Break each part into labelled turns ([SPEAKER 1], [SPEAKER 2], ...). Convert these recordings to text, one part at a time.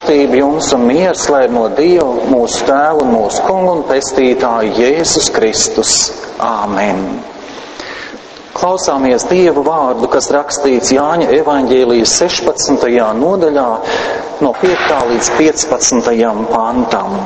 [SPEAKER 1] žēlastība jums un miers, lai no Dieva, mūsu Tēva un mūsu Kunga un Pestītāja Jēzus Kristus. Āmen. Klausāmies Dieva vārdu, kas rakstīts Jāņa evaņģēlijas 16. nodaļā no 5. līdz 15. pantam.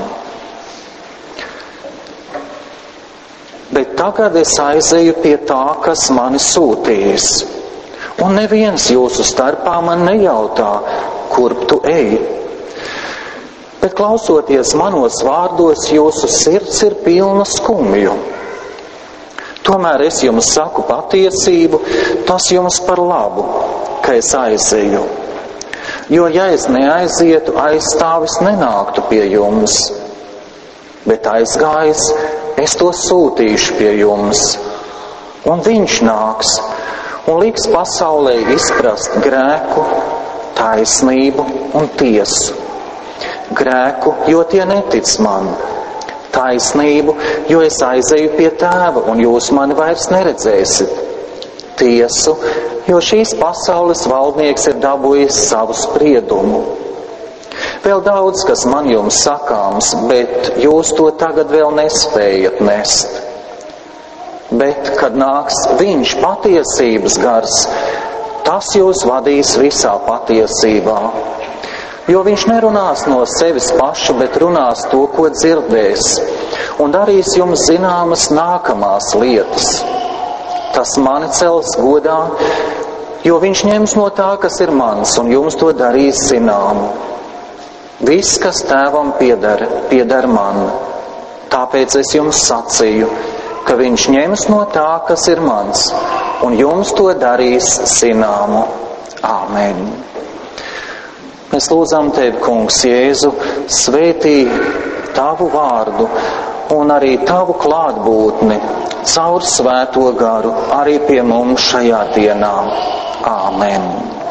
[SPEAKER 1] Bet tagad es aizeju pie tā, kas mani sūtījis, un neviens jūsu starpā man nejautā, kurp tu ej. Bet klausoties manos vārdos, jūsu sirds ir pilna skumju. Tomēr es jums saku patiesību, tas jums par labu, ka es aizeju. Jo ja es neaizietu, aizstāvis nenāktu pie jums, bet aizgājis, es to sūtīšu pie jums, un viņš nāks un liks pasaulē izprast grēku, taisnību un tiesu. Grēku, jo tie netic man. Taisnību, jo es aizeju pie Tēva, un jūs mani vairs neredzēsiet. Tiesu, jo šīs pasaules valdnieks ir dabūjis savu spriedumu. Vēl daudz, kas man jums sakāms, bet jūs to tagad vēl nespējat nest. Bet, kad nāks viņš patiesības gars, tas jūs vadīs visā patiesībā. Jo viņš nerunās no sevis paša, bet runās to, ko dzirdēs, un darīs jums zināmas nākamās lietas. Tas mani cels godā, jo viņš ņems no tā, kas ir mans, un jums to darīs zināmu. Viss, kas Tēvam pieder man. Tāpēc es jums sacīju, ka viņš ņems no tā, kas ir mans, un jums to darīs zināmu. Āmen. Mēs lūdzam Tevi, Kungs, Jēzu, svētī Tavu vārdu un arī Tavu klātbūtni caur svēto garu arī pie mums šajā dienā. Āmen.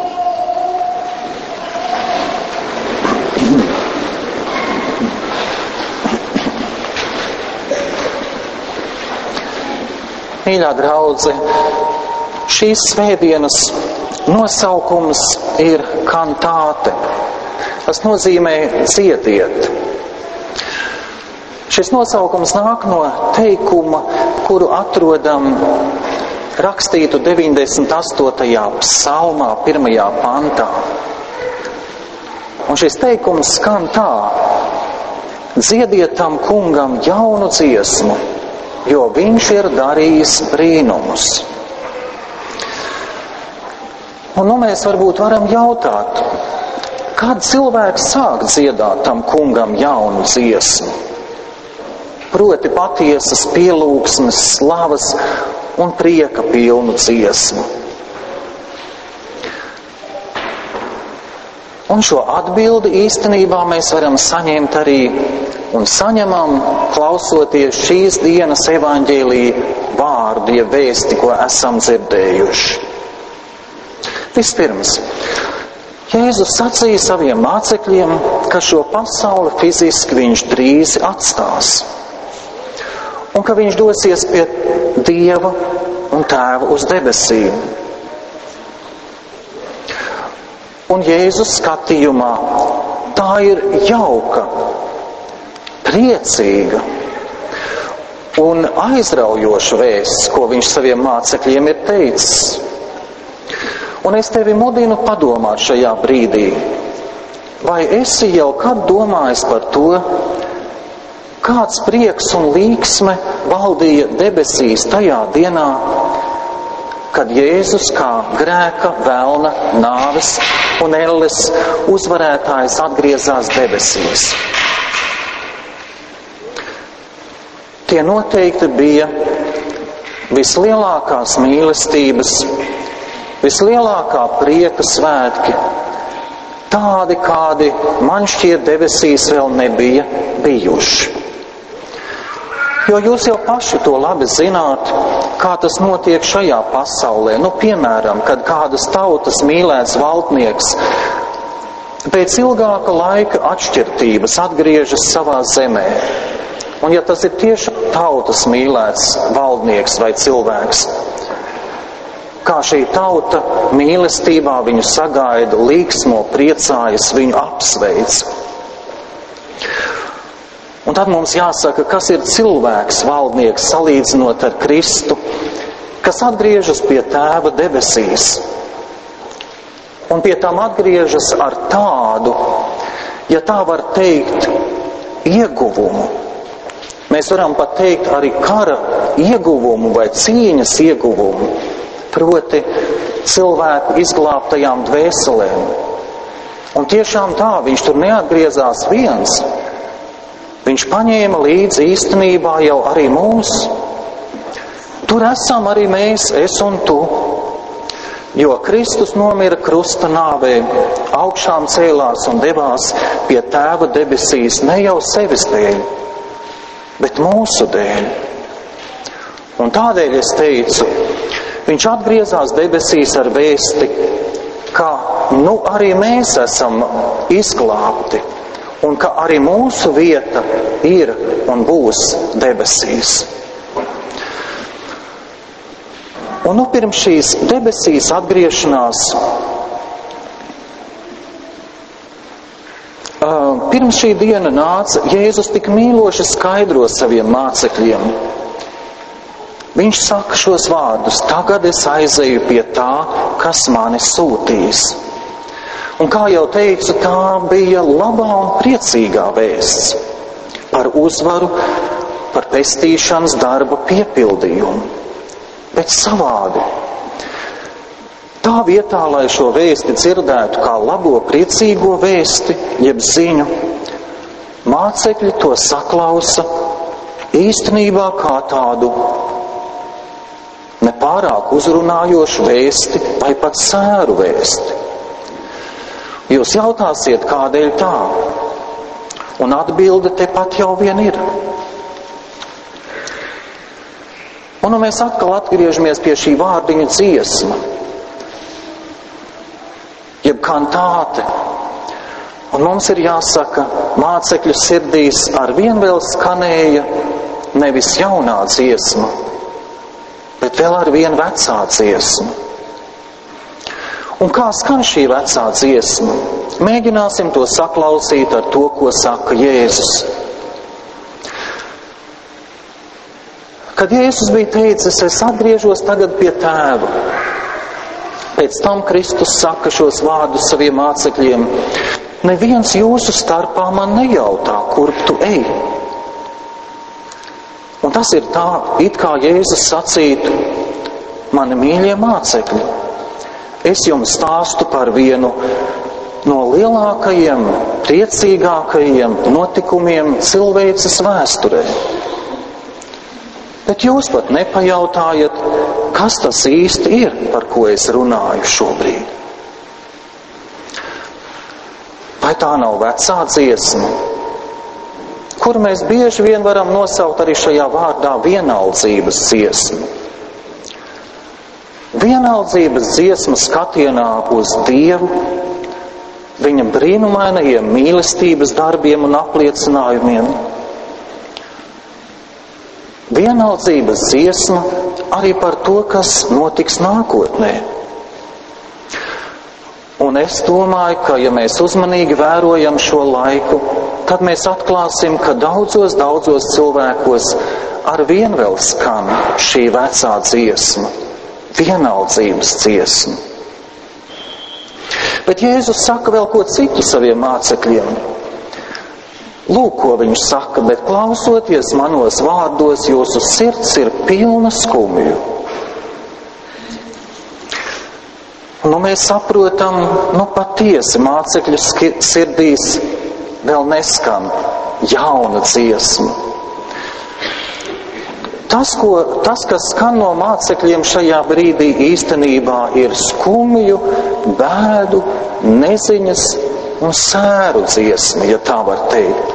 [SPEAKER 1] Mīļā draudze, šīs svētdienas nosaukums ir kantāte. Tas nozīmē dziediet. Šis nosaukums nāk no teikuma, kuru atrodam rakstītu 98. psalmā, 1. pantā. Un šis teikums skan tā: dziediet tam kungam jaunu dziesmu, jo viņš ir darījis brīnumus. Un nu mēs varbūt varam jautāt, kad cilvēks sāk dziedāt tam kungam jaunu dziesmu? Proti patiesas pielūgsmes, slavas un prieka pilnu dziesmu. Un šo atbildi īstenībā mēs varam saņemt arī un saņemam, klausoties šīs dienas evaņģēlija vārdu, ja vēsti, ko esam dzirdējuši. Vispirms, Jēzus sacīja saviem mācekļiem, ka šo pasauli fiziski viņš drīz atstās, un ka viņš dosies pie Dieva un Tēva uz debesīm. Un Jēzus skatījumā tā ir jauka, priecīga un aizraujoša vēsts, ko viņš saviem mācekļiem ir teicis. Un es tevi mudinu padomāt šajā brīdī, vai esi jau kad domājis par to, kāds prieks un līksme valdīja debesīs tajā dienā, kad Jēzus kā grēka, velna, nāves un elles uzvarētājs atgriezās debesīs. Tie noteikti bija vislielākās mīlestības, vislielākā prieka svētki, tādi, kādi man šķiet debesīs vēl nebija bijuši. Jo jūs jau paši to labi zināt, kā tas notiek šajā pasaulē. Nu, piemēram, kad kādas tautas mīlēts valdnieks pēc ilgāka laika atšķirtības atgriežas savā zemē. Un ja tas ir tieši tautas mīlēts valdnieks vai cilvēks, kā šī tauta mīlestībā viņu sagaida, līksmo, priecājas, viņu apsveic. Un tad mums jāsaka, kas ir cilvēks, valdnieks, salīdzinot ar Kristu, kas atgriežas pie Tēva debesīs. Un pie tām atgriežas ar tādu, ja tā var teikt, ieguvumu. Mēs varam pat teikt arī kara ieguvumu vai cīņas ieguvumu, proti cilvēku izglābtajām dvēselēm. Un tiešām tā, viņš tur neatgriezās viens. Viņš paņēma līdzi īstenībā jau arī mūs. Tur esam arī mēs, es un tu. Jo Kristus nomira krusta nāvē, augšām cēlās un devās pie Tēva debesīs ne jau sevis dēļ, bet mūsu dēļ. Un tādēļ es teicu, viņš atgriezās debesīs ar vēsti, ka arī mēs esam izglābti un ka arī mūsu vieta ir un būs debesīs. Un pirms šīs debesīs atgriešanās, pirms šī diena nāca, Jēzus tik mīloši skaidro saviem mācekļiem. Viņš saka šos vārdus: tagad es aizeju pie tā, kas mani sūtīs. Un kā jau teicu, tā bija labā un priecīgā vēsts par uzvaru, par pestīšanas darba piepildījumu. Bet savādi. Tā vietā, lai šo vēsti dzirdētu kā labo priecīgo vēsti, jeb ziņu, mācekļi to saklausa īstenībā kā tādu nepārāk uzrunājošu vēsti vai pat sēru vēsti. Jūs jautāsiet, kādēļ tā? Un atbilde tepat jau vien ir. Un mēs atkal atgriežamies pie šī vārdiņa dziesma, jeb kantāte. Un mums ir jāsaka, mācekļu sirdīs ar vien vēl skanēja nevis jaunā dziesma, bet vēl ar vien vecā dziesma. Un kā skan šī vecā dziesma? Mēģināsim to saklausīt ar to, ko saka Jēzus. Kad Jēzus bija teicis, es atgriežos tagad pie Tēva, pēc tam Kristus saka šos vārdus saviem mācekļiem: neviens jūsu starpā man nejautā, kurp tu ej. Un tas ir tā, it kā Jēzus sacītu: mani mīļie mācekļi, es jums stāstu par vienu no lielākajiem, priecīgākajiem notikumiem cilvēces vēsturē. Bet jūs pat nepajautājat, kas tas īsti ir, par ko es runāju šobrīd. Vai tā nav vecā dziesma, kuru mēs bieži vien varam nosaukt arī šajā vārdā vienaldzības dziesmu? Vienaldzības dziesma skatienā uz Dievu, viņa brīnumainajiem mīlestības darbiem un apliecinājumiem. Vienaldzības dziesma arī par to, kas notiks nākotnē. Un es domāju, ka ja mēs uzmanīgi vērojam šo laiku, tad mēs atklāsim, ka daudzos cilvēkos ar vien vēl skan šī vecā dziesma. Vienaldzības dziesma. Bet Jēzus saka vēl ko citu saviem mācekļiem. Lūk, ko viņš saka: bet klausoties manos vārdos, jūsu sirds ir pilna skumju. Mēs saprotam, patiesi mācekļu sirdīs vēl neskan jauna dziesma. Tas, kas skan no mācekļiem šajā brīdī, īstenībā ir skumju, bēdu, neziņas un sēru dziesma, ja tā var teikt.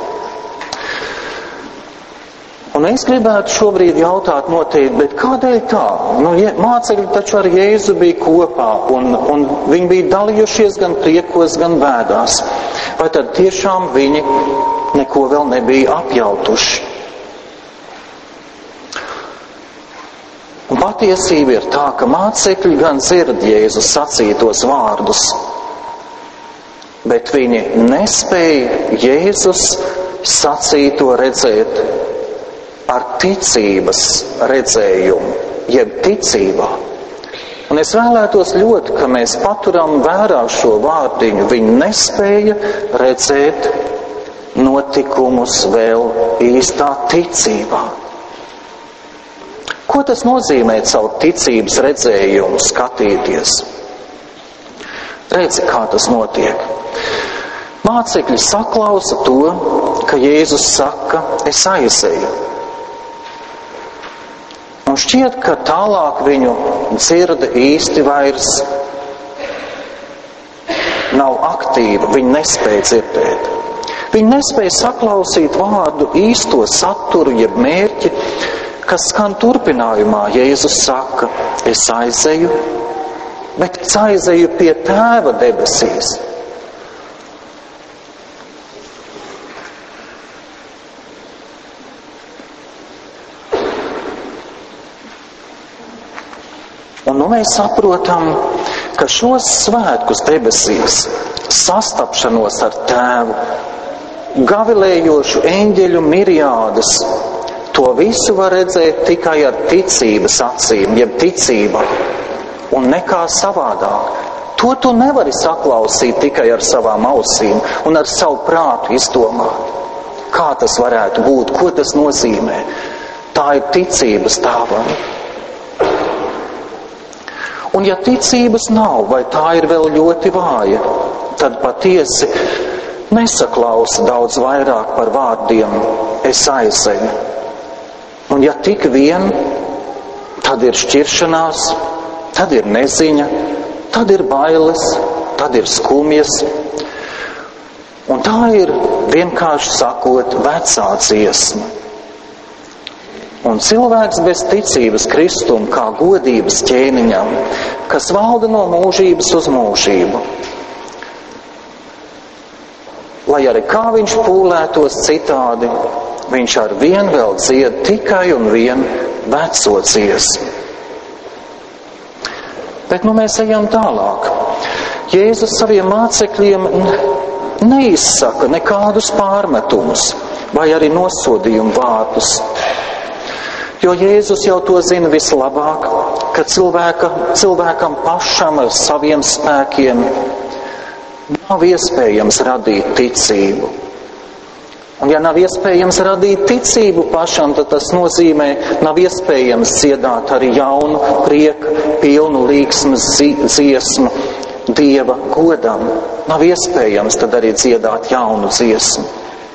[SPEAKER 1] Un es gribētu šobrīd jautāt noteikti, bet kādēļ tā? Mācekļi taču ar Jēzu bija kopā, un viņi bija dalījušies gan priekos, gan bēdās. Vai tad tiešām viņi neko vēl nebija apjautuši? Un patiesība ir tā, ka mācekļi gan dzird Jēzus sacītos vārdus, bet viņi nespēja sacīto redzēt ar ticības redzējumu, jeb ticībā. Un es vēlētos ļoti, ka mēs paturam vērā šo vārdiņu. Viņi nespēja redzēt notikumus vēl īstā ticībā. Ko tas nozīmē caur ticības redzējumu skatīties? Redzi, kā tas notiek. Mācekļi saklausa to, ka Jēzus saka, es aizeju. Un šķiet, ka tālāk viņu dzirde īsti vairs nav aktīva, viņi nespēja dzirdēt. Viņi nespēja saklausīt vārdu īsto saturu, jeb mērķi, kas skan turpinājumā. Jēzus saka, es aizeju, bet es aizeju pie Tēva debesīs. Un nu mēs saprotam, ka šos svētkus debesīs, sastapšanos ar Tēvu, gavilējošu eņģeļu miriādas, to visu var redzēt tikai ar ticības acīm, jeb ticībā, un nekā savādāk. To tu nevari saklausīt tikai ar savām ausīm un ar savu prātu izdomāt. Kā tas varētu būt, ko tas nozīmē? Tā ir ticības dāvana. Un ja ticības nav, vai tā ir vēl ļoti vāja, tad patiesi nesaklausa daudz vairāk par vārdiem, es aizeju. Un ja tik vien, tad ir šķiršanās, tad ir neziņa, tad ir bailes, tad ir skumjas. Un tā ir, vienkārši sakot, vecā dziesma. Un cilvēks bez ticības Kristum kā godības ķēniņam, kas valda no mūžības uz mūžību. Lai arī kā viņš pūlētos citādi, viņš ar vien vēl dzied tikai un vien veco dziesmu. Bet nu mēs ejam tālāk. Jēzus saviem mācekļiem neizsaka nekādus pārmetumus vai arī nosodījumu vārdus. Jo Jēzus jau to zina vislabāk, ka cilvēkam pašam ar saviem spēkiem nav iespējams radīt ticību. Un ja nav iespējams radīt ticību pašam, tad tas nozīmē, nav iespējams dziedāt arī jaunu prieku, pilnu līgsmas dziesmu Dieva godam. Nav iespējams tad arī dziedāt jaunu dziesmu.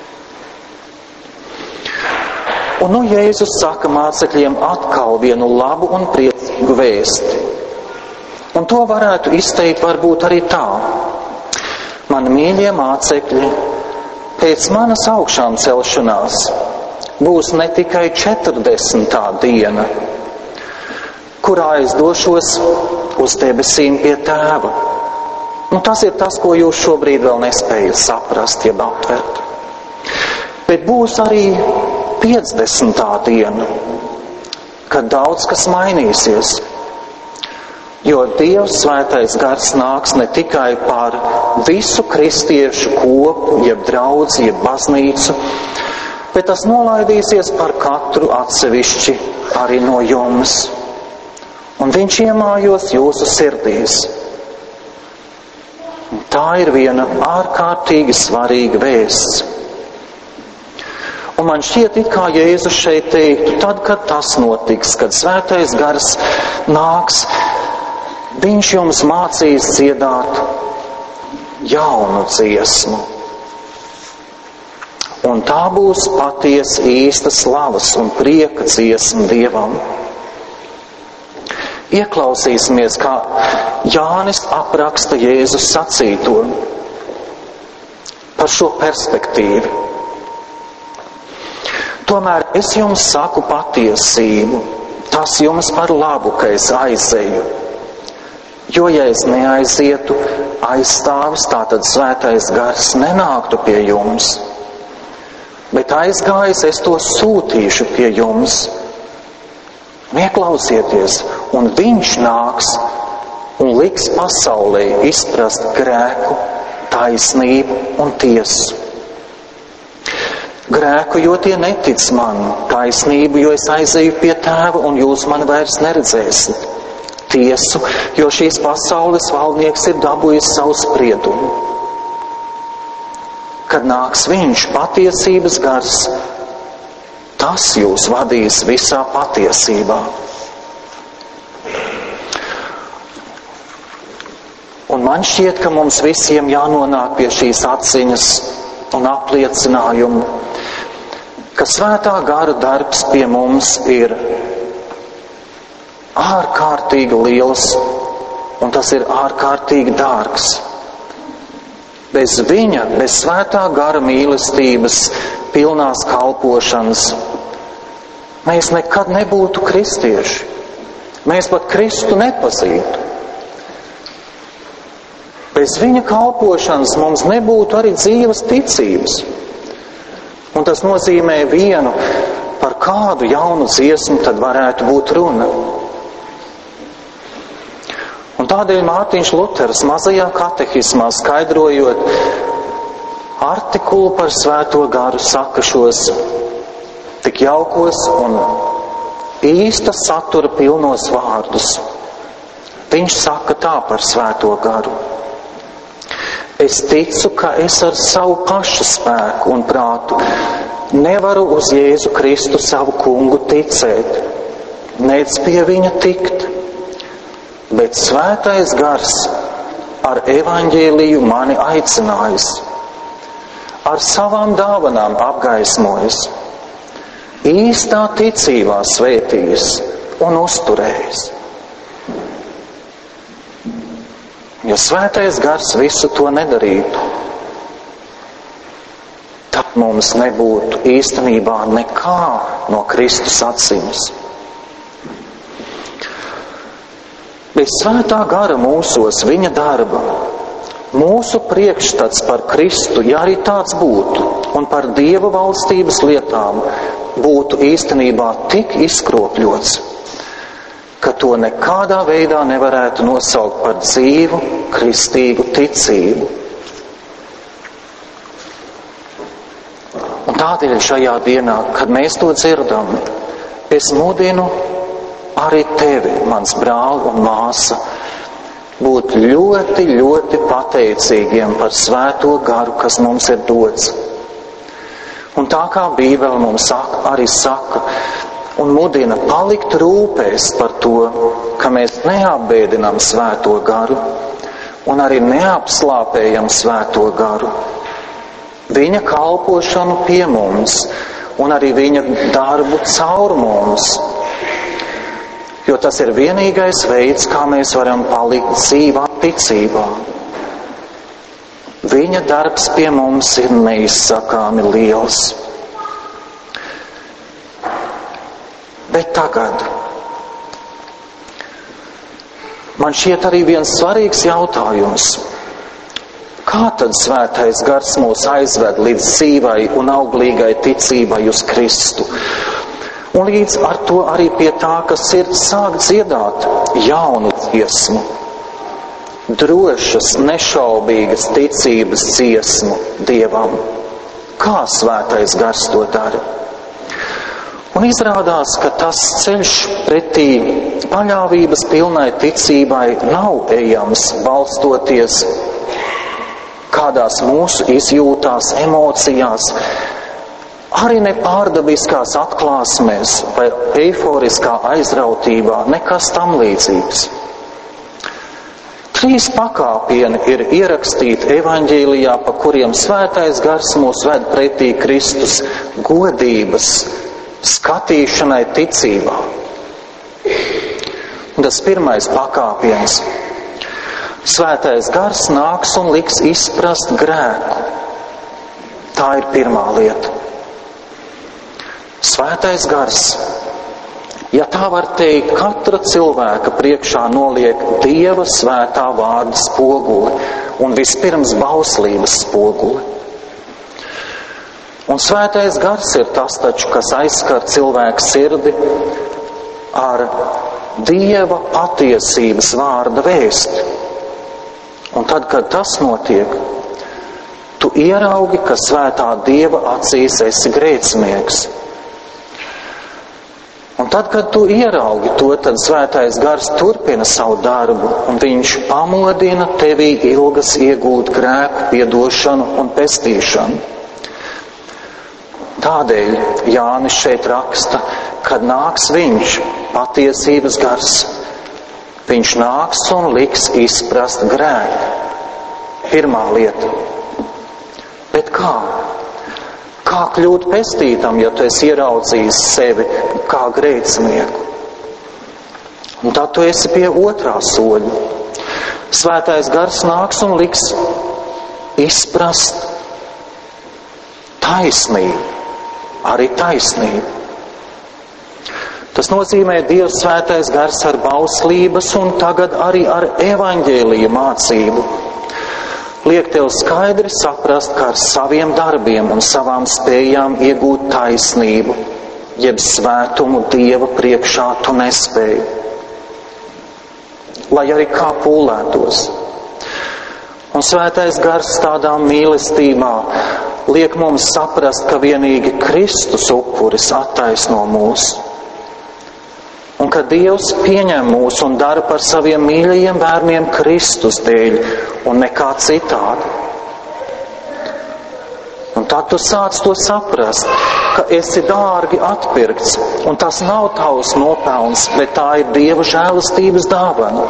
[SPEAKER 1] Un nu Jēzus saka mācekļiem atkal vienu labu un priecīgu vēsti. Un to varētu izteikt varbūt arī tā. Mani mīļie mācekļi, pēc manas augšām celšanās būs ne tikai 40. diena, kurā es došos uz debesīm pie Tēva. Un tas ir tas, ko jūs šobrīd vēl nespējat saprast, jeb aptvert. Bet būs arī 50. diena, kad daudz kas mainīsies, jo Dievs svētais gars nāks ne tikai pār visu kristiešu kopu, jeb draudzi, jeb baznīcu, bet tas nolaidīsies par katru atsevišķi arī no jums. Un viņš iemājos jūsu sirdīs. Un tā ir viena ārkārtīgi svarīga vēsts. Un man šķiet, it kā Jēzus šeit teiktu, tad, kad tas notiks, kad svētais gars nāks, viņš jums mācīs dziedāt jaunu dziesmu. Un tā būs patiesa īsta slavas un prieka dziesma Dievam. Ieklausīsimies, kā Jānis apraksta Jēzus sacīto par šo perspektīvu. Tomēr es jums saku patiesību, tas jums par labu, ka es aizeju. Jo, ja es neaizietu, aizstāvis, tātad svētais gars nenāktu pie jums. Bet aizgājis, es to sūtīšu pie jums. Ieklausieties, un viņš nāks un liks pasaulē izprast grēku, taisnību un tiesu. Grēku, jo tie netic man, taisnību, jo es aizeju pie Tēva un jūs mani vairs neredzēsiet. Tiesu, jo šīs pasaules valdnieks ir dabūjis savu spriedumu. Kad nāks viņš, patiesības gars, tas jūs vadīs visā patiesībā. Un man šķiet, ka mums visiem jānonāk pie šīs atziņas un apliecinājumu, ka svētā gara darbs pie mums ir ārkārtīgi liels, un tas ir ārkārtīgi dārgs. Bez viņa, bez svētā gara mīlestības, pilnās kalpošanas, mēs nekad nebūtu kristieši. Mēs pat Kristu nepazītu. Bez viņa kalpošanas mums nebūtu arī dzīves ticības. Un tas nozīmē vienu, par kādu jaunu dziesmu tad varētu būt runa. Un tādēļ Mārtiņš Luters mazajā katehismā skaidrojot artikulu par svēto garu saka šos tik jaukos un īsta satura pilnos vārdus. Viņš saka tā par svēto garu. Es ticu, ka es ar savu pašu spēku un prātu nevaru uz Jēzu Kristu savu kungu ticēt, nec pie viņa tikt, bet svētais gars ar evaņģēliju mani aicinājis, ar savām dāvanām apgaismojis, īstā ticībā svētījis un uzturējis. Ja svētais gars visu to nedarītu, tad mums nebūtu īstenībā nekā no Kristus acīm. Bez svētā gara mūsos, viņa darba, mūsu priekšstats par Kristu, ja arī tāds būtu, un par Dieva valstības lietām būtu īstenībā tik izkropļots, ka to nekādā veidā nevarētu nosaukt par dzīvu, kristīgu ticību. Un tādēļ šajā dienā, kad mēs to dzirdam, es mudinu arī tevi, mans brāl un māsa, būt ļoti, ļoti pateicīgiem par svēto garu, kas mums ir dots. Un tā kā Bībele mums arī saka, un mudina palikt rūpēs par to, ka mēs neapbēdinām svēto garu un arī neapslāpējam svēto garu. Viņa kalpošanu pie mums un arī viņa darbu caur mums, jo tas ir vienīgais veids, kā mēs varam palikt dzīvā ticībā. Viņa darbs pie mums ir neizsakāmi liels. Bet tagad man šķiet arī viens svarīgs jautājums. Kā tad svētais gars mūs aizved līdz dzīvai un auglīgai ticībai uz Kristu? Un līdz ar to arī pie tā, ka sirds sāk dziedāt jaunu dziesmu, drošas, nešaubīgas ticības dziesmu Dievam. Kā svētais gars to dara? Un izrādās, ka tas ceļš pretī paļāvības pilnai ticībai nav ejams balstoties kādās mūsu izjūtās, emocijās, arī ne pārdabiskās atklāsmēs vai eiforiskā aizrautībā, nekas tam līdzīgs. 3 pakāpieni ir ierakstīti evaņģēlijā, pa kuriem svētais gars mūs ved pretī Kristus godības skatīšanai ticībā. Un tas pirmais pakāpiens. Svētais gars nāks un liks izprast grēku. Tā ir pirmā lieta. Svētais gars, ja tā var teikt, katra cilvēka priekšā noliek Dieva svētā vārda spoguli un vispirms bauslības spoguli. Un svētais gars ir tas taču, kas aizskar cilvēku sirdi ar Dieva patiesības vārda vēsti. Un tad, kad tas notiek, tu tu ieraugi, ka svētā Dieva acīs esi grēcinieks. Un tad, kad tu ieraugi to, tad svētais gars turpina savu darbu, un viņš pamodina tevī ilgas iegūt grēku piedošanu un pestīšanu. Tādēļ Jānis šeit raksta, kad nāks viņš, patiesības gars, viņš nāks un liks izprast grēku. Pirmā lieta. Bet kā? Kā kļūt pestītam, ja tu esi ieraudzījis sevi kā grēcinieku? Un tad tu esi pie otrā soļa. Svētais gars nāks un liks izprast taisnību, arī taisnību. Tas nozīmē Dievs svētais gars ar bauslības un tagad arī ar evaņģēlija mācību. Liek tev skaidri saprast, ka ar saviem darbiem un savām spējām iegūt taisnību, jeb svētumu Dieva priekšā tu nespēji. Lai arī kā pūlētos. Un svētais gars tādā mīlestībā liek mums saprast, ka vienīgi Kristus upuris attaisno mūs. Un ka Dievs pieņem mūs un dara par saviem mīļajiem bērniem Kristus dēļ un nekā citādi. Un tad tu sāc to saprast, ka esi dārgi atpirkts, un tas nav tavs nopelns, bet tā ir Dieva žēlastības dāvana.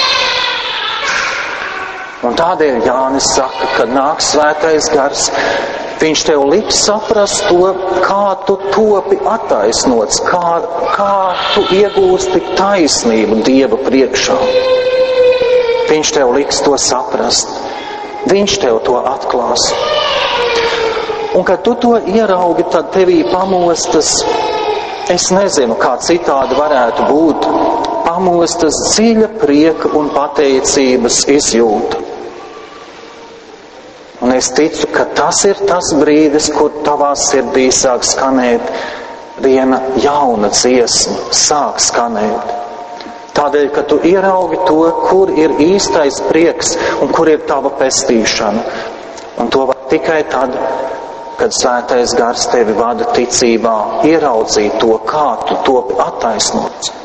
[SPEAKER 1] Un tādēļ Jānis saka, kad nāks svētais gars, viņš tev liks saprast to, kā tu topi attaisnots, kā tu iegūsti taisnību Dieva priekšā. Viņš tev liks to saprast. Viņš tev to atklās. Un kad tu to ieraugi, tad tevī pamostas, es nezinu, kā citādi varētu būt, pamostas dziļa prieka un pateicības izjūta. Un es ticu, ka tas ir tas brīdis, kur tavā sirdī sāk skanēt viena jauna dziesma, sāk skanēt. Tādēļ, ka tu ieraugi to, kur ir īstais prieks un kur ir tava pestīšana. Un to var tikai tad, kad svētais gars tevi vada ticībā, ieraudzīt to, kā tu topi attaisnots.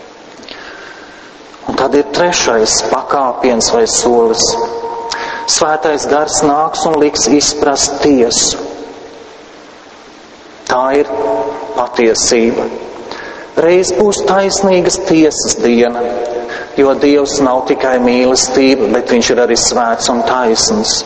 [SPEAKER 1] Un tad ir trešais pakāpiens vai solis. Svētais gars nāks un liks izprast tiesu. Tā ir patiesība. Reiz būs taisnīgas tiesas diena, jo Dievs nav tikai mīlestība, bet viņš ir arī svēts un taisns.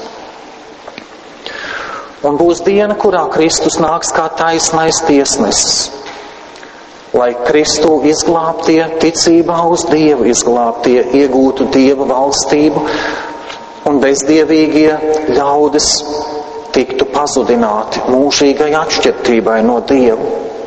[SPEAKER 1] Un būs diena, kurā Kristus nāks kā taisnais tiesnesis, lai Kristu izglābtie, ticībā uz Dievu izglābtie, iegūtu Dieva valstību, un bezdievīgie ļaudis tiktu pazudināti mūžīgai atšķirtībai no Dievu.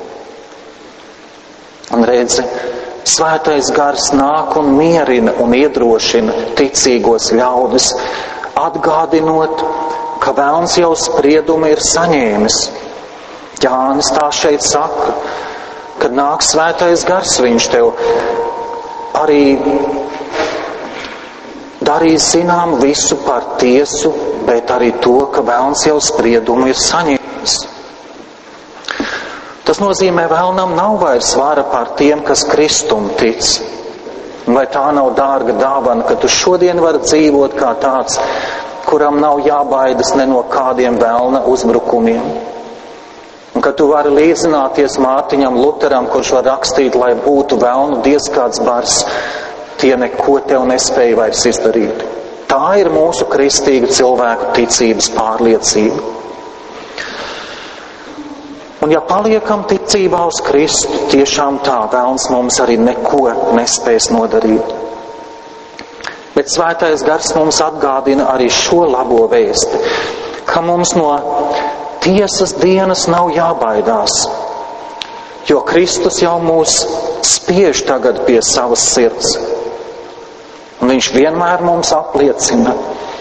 [SPEAKER 1] Un redzi, svētais gars nāk un mierina un iedrošina ticīgos ļaudis, atgādinot, ka velns jau spriedumu ir saņēmis. Jānis tā šeit saka, kad nāk svētais gars, viņš tev arī darīs zinām visu par tiesu, bet arī to, ka velns jau spriedumu ir saņēmis. Tas nozīmē, velnam nav vairs vara pār tiem, kas Kristum tic. Vai tā nav dārga dāvana, ka tu šodien vari dzīvot kā tāds, kuram nav jābaidas ne no kādiem velna uzbrukumiem. Un ka tu vari līdzināties Mārtiņam Luteram, kurš var rakstīt, lai būtu velnu diez kāds bars, tie neko tev nespēja vairs izdarīt. Tā ir mūsu kristīgu cilvēku ticības pārliecība. Un ja paliekam ticībā uz Kristu, tiešām tā velns mums arī neko nespēs nodarīt. Bet svētais gars mums atgādina arī šo labo vēsti, ka mums no tiesas dienas nav jābaidās, jo Kristus jau mūs spiež tagad pie savas sirds. Un viņš vienmēr mums apliecina,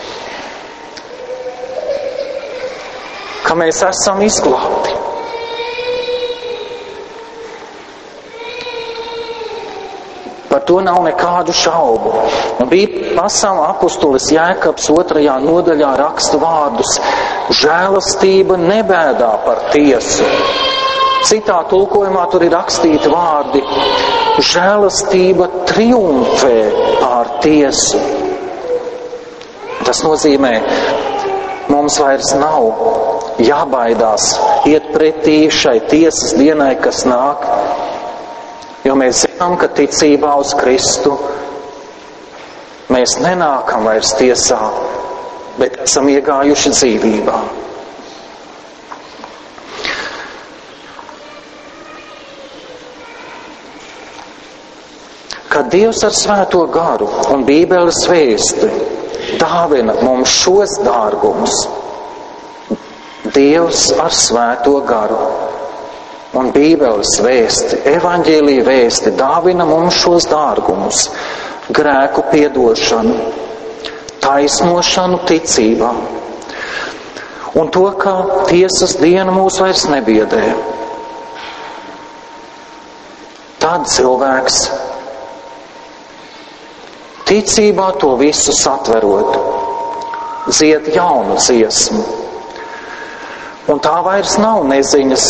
[SPEAKER 1] ka mēs esam izglābti. Par to nav nekādu šaubu. Un bija pasām apustulis Jēkabs 2. nodaļā raksta vārdus: Žēlastība nebēdā par tiesu. Citā tulkojumā tur ir rakstīti vārdi: žēlastība triumfē pār tiesu. Tas nozīmē, mums vairs nav jābaidās iet pretī šai tiesas dienai, kas nāk, jo mēs zinām, ka ticībā uz Kristu mēs nenākam vairs tiesā, bet esam iegājuši dzīvībā. Kad Dievs ar Svēto garu un Bībeles vēsti dāvina mums šos dārgumus, Dievs ar Svēto garu un Bībeles vēsti, evaņģēlija vēsti dāvina mums šos dārgumus: grēku piedošanu, taisnošanu ticībā un to, ka tiesas diena mūs vairs nebiedē. Tad cilvēks ticībā to visu satverot, dzied jaunu dziesmu. Un tā vairs nav neziņas,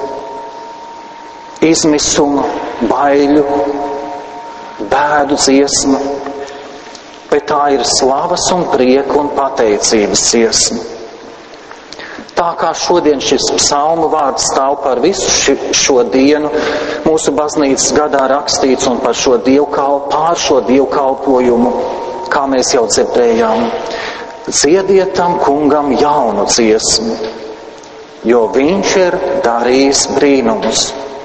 [SPEAKER 1] izmisuma, baiļu, bēdu dziesma, bet tā ir slavas un prieka un pateicības dziesma. Tā kā šodien šis psalmu vārds stāv par visu šo dienu, mūsu baznīcas gadā rakstīts, un par pār šo dievkalpojumu, kā mēs jau dzirdējām: dziediet tam kungam jaunu dziesmu, jo viņš ir darījis brīnumus.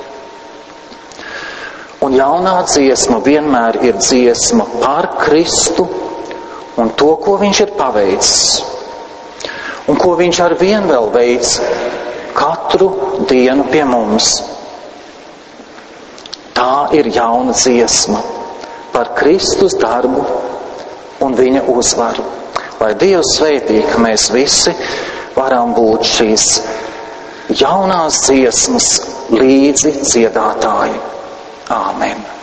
[SPEAKER 1] Un jaunā dziesma vienmēr ir dziesma par Kristu un to, ko viņš ir paveicis, un ko viņš ar vien vēl veic katru dienu pie mums. Tā ir jauna dziesma par Kristus darbu un viņa uzvaru. Lai Dievs svētī, ka mēs visi varam būt šīs jaunās dziesmas līdzi dziedātāji. Āmen.